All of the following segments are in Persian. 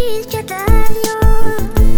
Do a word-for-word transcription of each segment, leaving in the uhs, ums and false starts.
دید که دریا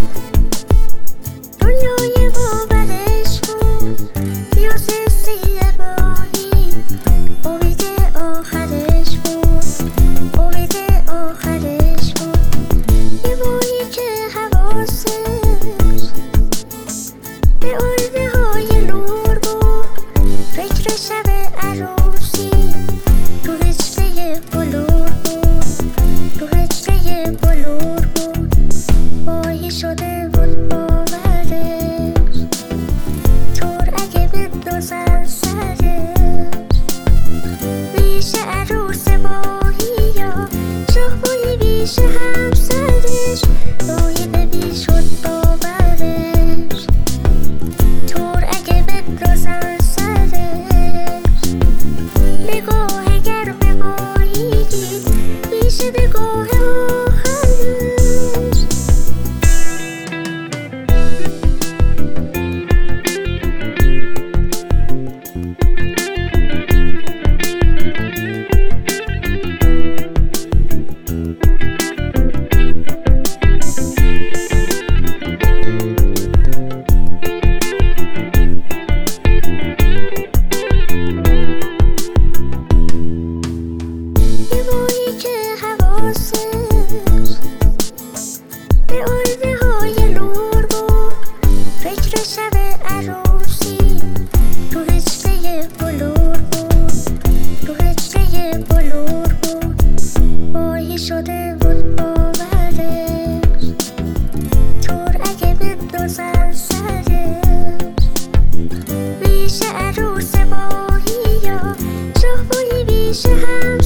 دنیای باورش بود، پیاز سیه ماهی امید آخرش بود، امید آخرش بود. یه ماهی که حواسش به آینه های نور بود، فکر شب عروسی تو هجله بلور بود، تو هجله بلور بود. ماهی شده بود باورش طور اگه بندازن سرش. ریش عروس ماهی یا شاخمایی بیش همسرش، ماهی نمیشد باورش طور اگه بندازن سرش. نگاه گرم ماهی دید بیش نگاه آخرش. یه ماهی که حواسش به آینه های نور بود، فکر شب عروسی تو هجله بلور بود، تو هجله بلور بود. ماهی شده بود باورش طور اگه بندازن سرش. ریش عروس ماهی یا شاخمایی بیش هم